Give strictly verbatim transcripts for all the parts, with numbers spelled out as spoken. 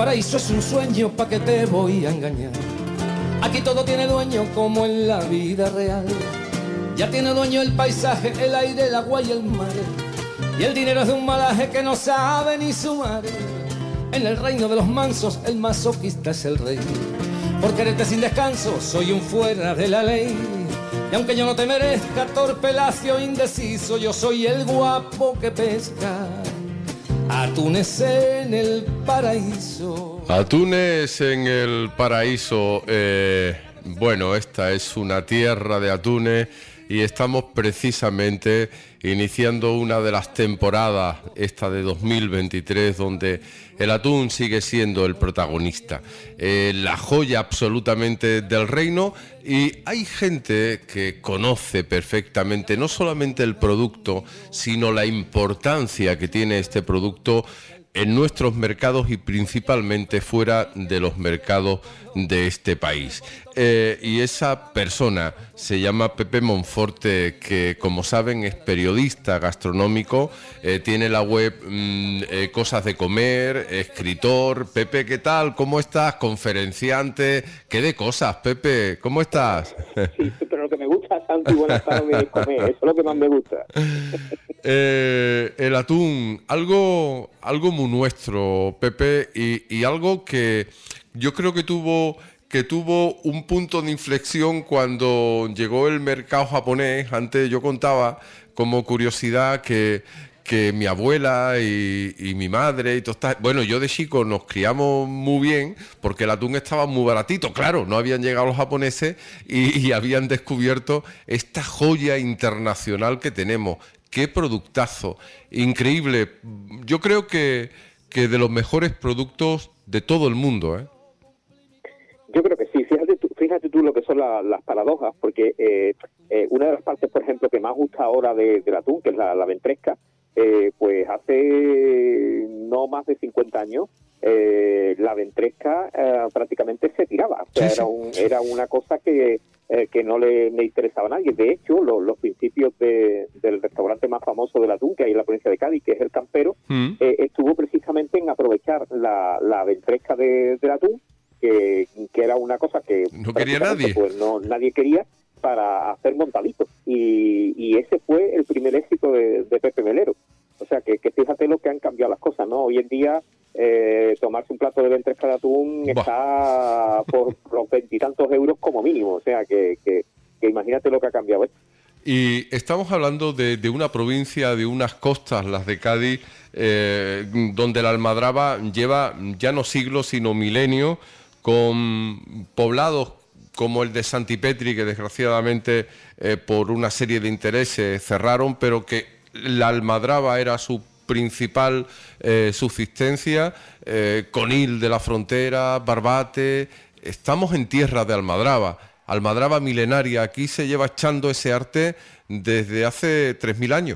paraíso es un sueño, ¿pa' qué te voy a engañar? Aquí todo tiene dueño como en la vida real. Ya tiene dueño el paisaje, el aire, el agua y el mar. Y el dinero es de un malaje que no sabe ni sumar. En el reino de los mansos el masoquista es el rey. Por quererte sin descanso soy un fuera de la ley. Y aunque yo no te merezca, torpe, lacio, indeciso, yo soy el guapo que pesca atunes en el paraíso. Atunes en el paraíso. Eh, bueno, esta es una tierra de atunes y estamos precisamente iniciando una de las temporadas, esta de dos mil veintitrés, donde el atún sigue siendo el protagonista, eh, la joya absolutamente del reino. Y hay gente que conoce perfectamente no solamente el producto, sino la importancia que tiene este producto en nuestros mercados y principalmente fuera de los mercados de este país. Eh, y esa persona se llama Pepe Monforte, que como saben es periodista gastronómico, eh, tiene la web mmm, eh, Cosas de Comer, escritor. Pepe, ¿qué tal? ¿Cómo estás? Conferenciante. ¿Qué de cosas, Pepe? ¿Cómo estás? Sí, pero lo que me gusta, Santi, buenas tardes, es comer. Eso es lo que más me gusta. Eh, el atún, algo, algo muy nuestro, Pepe, y, y algo que yo creo que tuvo, que tuvo un punto de inflexión cuando llegó el mercado japonés. Antes yo contaba como curiosidad que, que mi abuela y, y mi madre y todo esta, bueno, yo de chico nos criamos muy bien porque el atún estaba muy baratito, claro, no habían llegado los japoneses y, y habían descubierto esta joya internacional que tenemos. Qué productazo, increíble. Yo creo que, que de los mejores productos de todo el mundo, ¿eh? Yo creo que sí. Fíjate tú, fíjate tú lo que son la, las paradojas, porque eh, eh, una de las partes, por ejemplo, que más gusta ahora de, del atún, que es la, la ventresca, eh, pues hace no más de cincuenta años, eh, la ventresca eh, prácticamente se tiraba. O sea, sí, sí. Era, un, era una cosa que... Eh, que no le, le interesaba a nadie. De hecho, lo, los principios de, del restaurante más famoso del atún que hay en la provincia de Cádiz, que es el Campero, mm. eh, estuvo precisamente en aprovechar la, la ventresca de, del atún, que, que era una cosa que no quería nadie. Pues no, nadie quería, para hacer montaditos. Y, y ese fue el primer éxito de, de Pepe Melero. O sea, que, que fíjate lo que han cambiado las cosas, ¿no? Hoy en día, eh, tomarse un plato de ventresca de atún bah. está por los veintitantos euros como mínimo. O sea, que, que, que imagínate lo que ha cambiado esto. Y estamos hablando de, de una provincia, de unas costas, las de Cádiz, eh, donde la almadraba lleva ya no siglos, sino milenios, con poblados como el de Santipetri, que desgraciadamente eh, por una serie de intereses cerraron, pero que la almadraba era su principal eh, subsistencia, eh, Conil de la Frontera, Barbate. Estamos en tierra de almadraba, almadraba milenaria. Aquí se lleva echando ese arte desde hace tres mil años.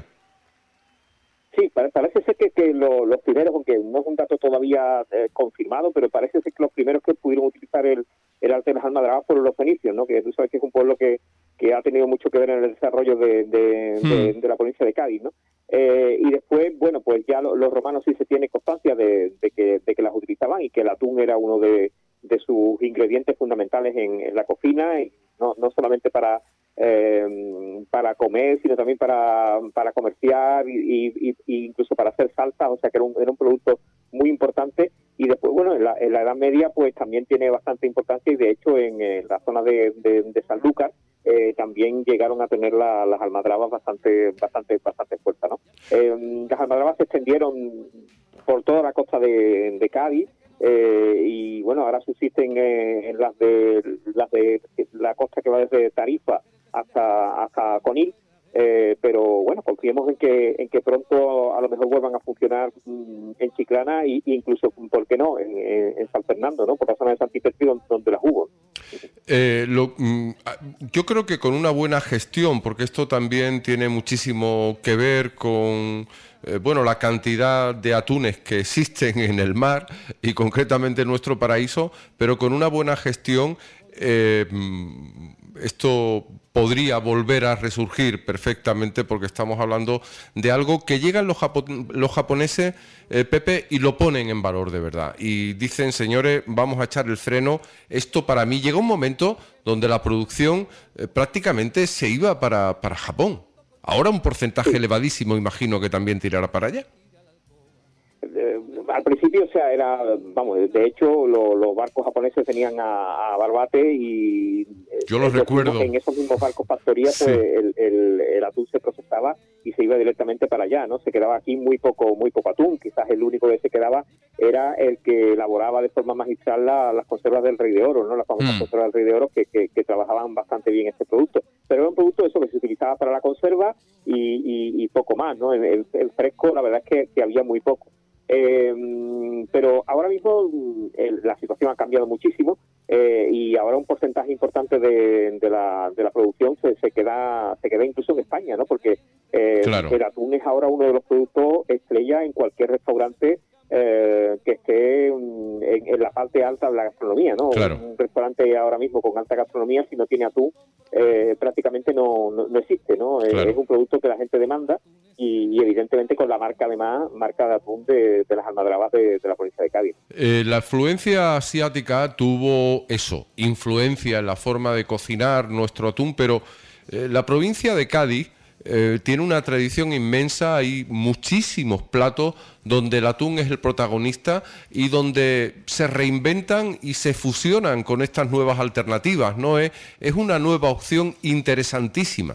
Sí, parece ser que, que lo, los primeros, aunque no es un dato todavía eh, confirmado, pero parece ser que los primeros que pudieron utilizar el, el arte de las almadrabas fueron los fenicios, ¿no? Que tú sabes que es un pueblo que, que ha tenido mucho que ver en el desarrollo de, de, hmm. de, de la provincia de Cádiz, ¿no? Eh, y después, bueno, pues ya lo, los romanos sí se tiene constancia de, de, que, de que las utilizaban y que el atún era uno de, de sus ingredientes fundamentales en, en la cocina, y no, no solamente para... Eh, para comer, sino también para, para comerciar y, y, y incluso para hacer salsas. O sea que era un, era un producto muy importante. Y después, bueno, en la, en la Edad Media pues también tiene bastante importancia, y de hecho en, en la zona de, de, de Sanlúcar eh, también llegaron a tener la, las almadrabas bastante bastante bastante fuertes, ¿no? Eh, las almadrabas se extendieron por toda la costa de, de Cádiz. Eh, y bueno, ahora subsisten eh, en las de las de la costa que va desde Tarifa hasta hasta Conil, eh, pero bueno, confiemos en que en que pronto a lo mejor vuelvan a funcionar mmm, en Chiclana e incluso, ¿por qué no?, en, en, en San Fernando, ¿no?, por la zona de Santipetri, donde, donde las hubo. Eh, lo, mm, yo creo que con una buena gestión, porque esto también tiene muchísimo que ver con eh, bueno, la cantidad de atunes que existen en el mar y concretamente en nuestro paraíso, pero con una buena gestión eh, esto podría volver a resurgir perfectamente, porque estamos hablando de algo que llegan los, japo- los japoneses, eh, Pepe, y lo ponen en valor de verdad. Y dicen, señores, vamos a echar el freno. Esto para mí llega un momento donde la producción eh, prácticamente se iba para, para Japón. Ahora un porcentaje Sí. elevadísimo, imagino que también tirará para allá. Eh, al principio, o sea, era, vamos, de hecho, lo- los barcos japoneses tenían a, a Barbate y... eh, Yo los en los recuerdo. mismos- en esos mismos barcos factoría, Sí. pues el, el, el atún se procesaba y se iba directamente para allá, ¿no? Se quedaba aquí muy poco muy poco atún. Quizás el único que se quedaba era el que elaboraba de forma magistral la- las conservas del Rey de Oro, ¿no? Las famosas Mm. conservas del Rey de Oro que, que, que trabajaban bastante bien este producto. Pero era un producto eso que se utilizaba para la conserva y, y, y poco más, ¿no? El, el- el fresco, la verdad es que, que había muy poco. Eh, pero ahora mismo mm, el- la situación ha cambiado muchísimo eh, y ahora un porcentaje importante de, de, la, de la producción se, se queda se queda incluso en España, ¿no? Porque eh, Claro. el atún es ahora uno de los productos estrella en cualquier restaurante eh, que esté mm, en, en la parte alta de la gastronomía, ¿no? Claro. Un restaurante ahora mismo con alta gastronomía, si no tiene atún, eh, prácticamente no, no, no existe, ¿no? Eh, Claro. Es un producto que la gente demanda y, y evidentemente con la marca además, marca de atún de, de las almadrabas de, de la provincia de Cádiz. Eh, la influencia asiática tuvo eso, influencia en la forma de cocinar nuestro atún, pero eh, la provincia de Cádiz eh, tiene una tradición inmensa, hay muchísimos platos donde el atún es el protagonista y donde se reinventan y se fusionan con estas nuevas alternativas, ¿no? Es, es una nueva opción interesantísima.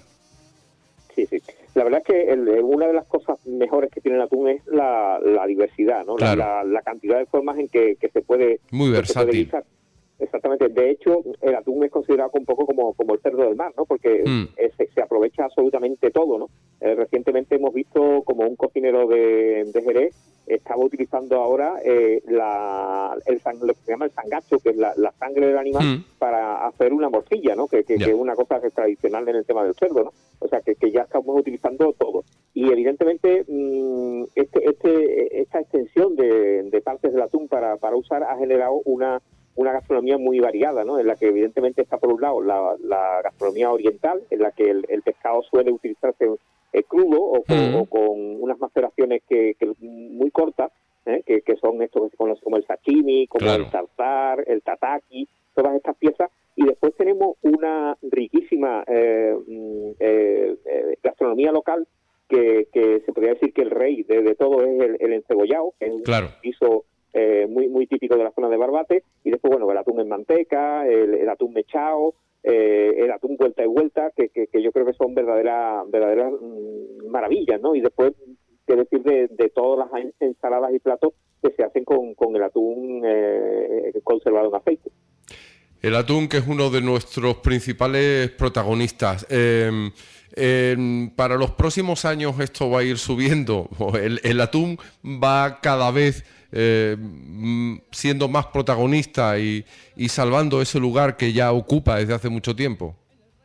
Sí, sí. La verdad es que el- una de las cosas mejores que tiene el atún es la, la diversidad, ¿no? La- Claro. La, la cantidad de formas en que, que se puede Muy que se puede versátil. guisar. Exactamente. De hecho, el atún es considerado un poco como, como el cerdo del mar, ¿no? Porque Mm. eh, se, se aprovecha absolutamente todo, ¿no? Eh, recientemente hemos visto como un cocinero de, de Jerez estaba utilizando ahora eh, la, el sang- lo que se llama el sangacho, que es la, la sangre del animal, Mm. para hacer una morcilla, ¿no? Que, que, Ya. que es una cosa que es tradicional en el tema del cerdo, ¿no? O sea, que, que ya estamos utilizando todo. Y evidentemente mmm, este, este, esta extensión de, de partes del atún para, para usar ha generado una una gastronomía muy variada, ¿no? En la que evidentemente está por un lado la, la gastronomía oriental, en la que el, el pescado suele utilizarse eh, crudo o con, Mm. o con unas maceraciones que, que muy cortas, ¿eh? que, que son estos que se conocen como el sashimi, como Claro. el tartar, el tataki, todas estas piezas. Y después tenemos una riquísima eh, mm, eh, eh, gastronomía local que, que se podría decir que el rey de, de todo es el, el encebollado, que es un Claro. guiso eh, muy muy típico de la zona de Barbate, y después, bueno, el atún en manteca, el, el atún mechado, eh, el atún vuelta y vuelta, que, que, que yo creo que son verdaderas verdaderas mm, maravillas, ¿no? Y después, qué decir de, de todas las ensaladas y platos que se hacen con, con el atún eh, conservado en aceite. El atún, que es uno de nuestros principales protagonistas. Eh, eh, para los próximos años esto va a ir subiendo. El, el atún va cada vez eh, siendo más protagonista y, y salvando ese lugar que ya ocupa desde hace mucho tiempo.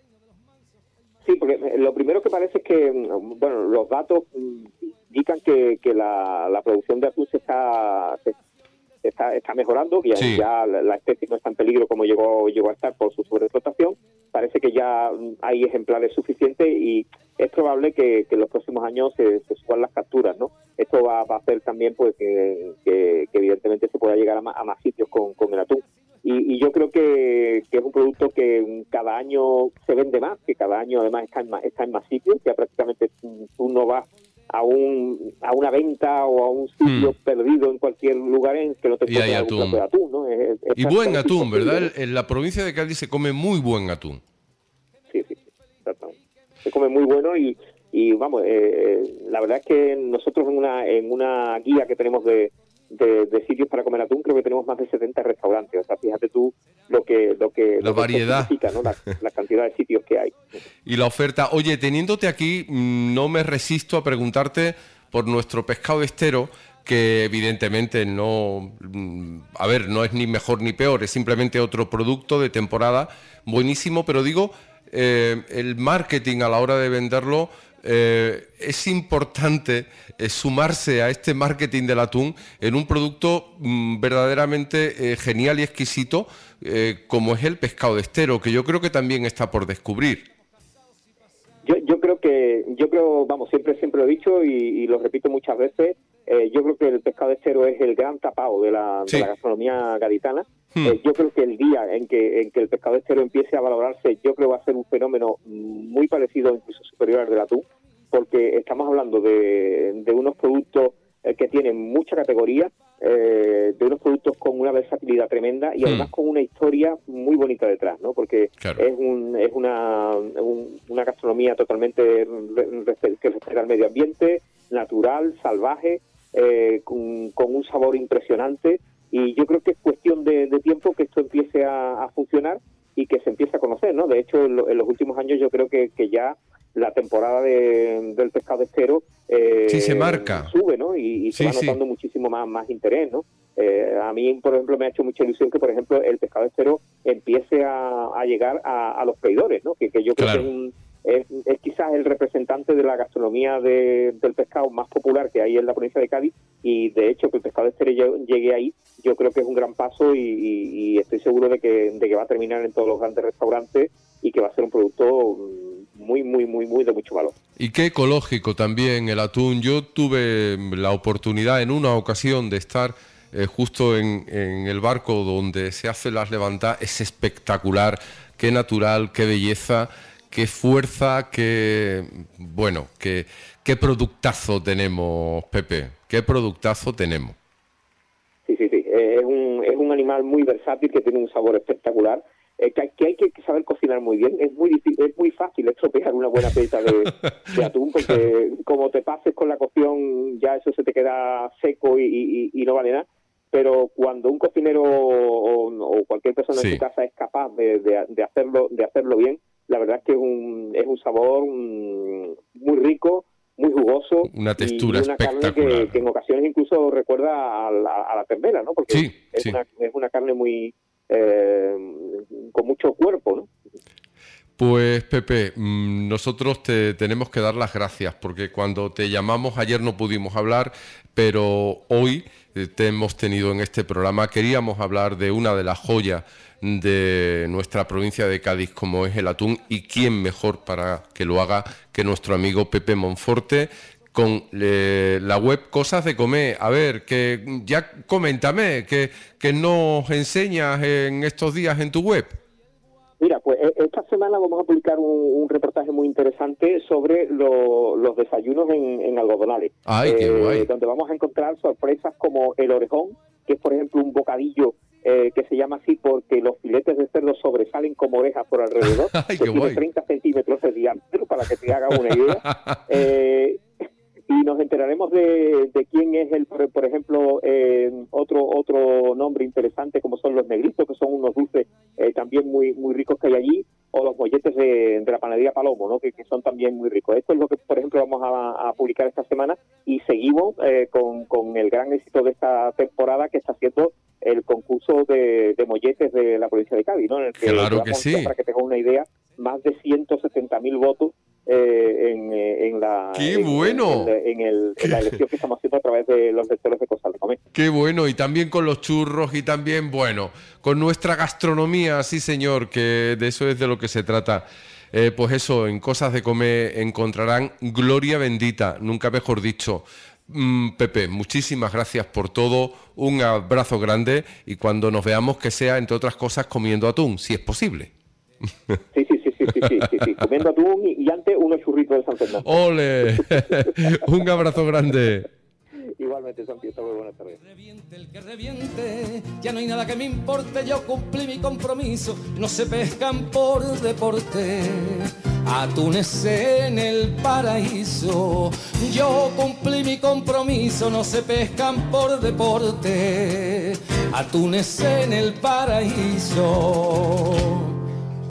Sí, porque lo primero que parece es que, bueno, los datos indican que, que la, la producción de atún se está... Se, Está, está mejorando, que ya, Sí. ya la, la especie no está en peligro como llegó llegó a estar por su sobreexplotación. Parece que ya hay ejemplares suficientes y es probable que, que en los próximos años se, se suban las capturas, ¿no? Esto va, va a hacer también pues que, que, que evidentemente se pueda llegar a más, a más sitios con, con el atún. Y, y yo creo que, que es un producto que cada año se vende más, que cada año además está en más, está en más sitios, que prácticamente tú no vas a un a una venta o a un sitio Mm. perdido en cualquier lugar en que no te Y hay encuentres algún atún. plato de atún, ¿no? Es- es Y buen prácticamente atún, imposible, ¿verdad? ¿no? En la provincia de Cádiz se come muy buen atún. Sí, sí, exactamente. Se come muy bueno y, y vamos, eh, la verdad es que nosotros en una en una guía que tenemos de, de, de sitios para comer atún, creo que tenemos más de setenta restaurantes. O sea, fíjate tú lo que lo que, La lo que variedad. esto significa, ¿no? La, la cantidad de sitios que hay. Y la oferta. Oye, teniéndote aquí, mm, no me resisto a preguntarte por nuestro pescado estero, que evidentemente no, mm, a ver, no es ni mejor ni peor, es simplemente otro producto de temporada buenísimo, pero digo, eh, el marketing a la hora de venderlo eh, es importante eh, sumarse a este marketing del atún en un producto mm, verdaderamente eh, genial y exquisito, eh, como es el pescado de estero, que yo creo que también está por descubrir. Yo, yo creo que, yo creo, vamos, siempre siempre lo he dicho y, y lo repito muchas veces, eh, yo creo que el pescado de estero es el gran tapado de la, sí. de la gastronomía gaditana. Hmm. Eh, yo creo que el día en que en que el pescado de estero empiece a valorarse, yo creo que va a ser un fenómeno muy parecido, incluso superior al del atún, porque estamos hablando de, de unos productos eh, que tienen mucha categoría, eh, de unos productos con una versatilidad tremenda y hmm. además con una historia muy bonita detrás, ¿no? Porque claro. es un, es una un, una gastronomía totalmente que respeta al medio ambiente, natural, salvaje, eh, con, con un sabor impresionante, y yo creo que es cuestión de, de tiempo que esto empiece a, a funcionar y que se empiece a conocer, ¿no? De hecho, en, lo, en los últimos años yo creo que, que ya la temporada de, del pescado de estero eh, sí, se marca. sube, ¿no? Y, y se sí, va notando sí. muchísimo más, más interés, ¿no? Eh, a mí, por ejemplo, me ha hecho mucha ilusión que, por ejemplo, el pescado de estero empiece a, a llegar a, a los freidores, ¿no? Que, que yo creo claro. que es, un, es, es quizás el representante de la gastronomía de, del pescado más popular que hay en la provincia de Cádiz, y de hecho que el pescado de estero llegue ahí, yo creo que es un gran paso y, y, y estoy seguro de que, de que va a terminar en todos los grandes restaurantes y que va a ser un producto muy, muy, muy, muy de mucho valor. Y qué ecológico también el atún. Yo tuve la oportunidad en una ocasión de estar eh, justo en, en el barco donde se hacen las levantadas. Es espectacular, qué natural, qué belleza, qué fuerza, qué... Bueno, qué, qué productazo tenemos, Pepe, qué productazo tenemos. Sí, sí, sí, es un, es un animal muy versátil que tiene un sabor espectacular. Eh, que, hay, que hay que saber cocinar muy bien. Es muy difícil, es muy fácil estropear una buena pieza de, de atún, porque como te pases con la cocción, ya eso se te queda seco y, y, y no vale nada. Pero cuando un cocinero o, o cualquier persona sí. en su casa es capaz de, de, de hacerlo de hacerlo bien, la verdad es que es un, es un sabor un, muy rico, muy jugoso, una textura y una espectacular, carne que, que en ocasiones incluso recuerda a la, a la ternera, ¿no? Porque sí, es, sí. Una, es una carne muy eh, con mucho cuerpo, ¿no? Pues Pepe, nosotros te tenemos que dar las gracias, porque cuando te llamamos ayer no pudimos hablar, pero hoy te hemos tenido en este programa. Queríamos hablar de una de las joyas de nuestra provincia de Cádiz, como es el atún, y quién mejor para que lo haga que nuestro amigo Pepe Monforte, con eh, la web Cosas de Comer. A ver, que ya coméntame, que, que nos enseñas en estos días en tu web. Mira, pues esta semana vamos a publicar un, un reportaje muy interesante sobre lo, los desayunos en, en algodonales. ¡Ay, qué eh, guay! Donde vamos a encontrar sorpresas como el orejón, que es, por ejemplo, un bocadillo eh, que se llama así porque los filetes de cerdo sobresalen como orejas por alrededor. ¡Ay, que qué tiene guay! treinta centímetros de diámetro, para que te hagas una idea. eh, y nos enteraremos de, de quién es el, por, por ejemplo, eh, otro otro nombre interesante, como son los negritos, que son unos dulces eh, también muy muy ricos que hay allí, o los molletes de, de la panadería Palomo, ¿no? que, que son también muy ricos. Esto es lo que, por ejemplo, vamos a, a publicar esta semana, y seguimos eh, con, con el gran éxito de esta temporada, que está haciendo el concurso de, de molletes de la provincia de Cádiz, ¿no? En el que claro que sí. Para que tengan una idea, más de ciento setenta mil votos Eh, en, en la ¡Qué en, bueno! en, en, el, en la elección que estamos haciendo a través de los lectores de Cosas de Comer. ¡Qué bueno! Y también con los churros, y también, bueno, con nuestra gastronomía, sí señor, que de eso es de lo que se trata. Eh, pues eso, en Cosas de Comer encontrarán gloria bendita, nunca mejor dicho. Mm, Pepe, muchísimas gracias por todo, un abrazo grande, y cuando nos veamos, que sea, entre otras cosas, comiendo atún, si es posible. Sí, sí, sí, sí, sí, sí, sí, sí. Comiendo atún y, y antes unos churritos de San Fernando. ¡Ole! Un abrazo grande. Igualmente, San Pietro, muy buenas tardes. El que reviente, el que reviente, ya no hay nada que me importe, yo cumplí mi compromiso, no se pescan por deporte, atunes en el paraíso, yo cumplí mi compromiso, no se pescan por deporte, atunes en el paraíso.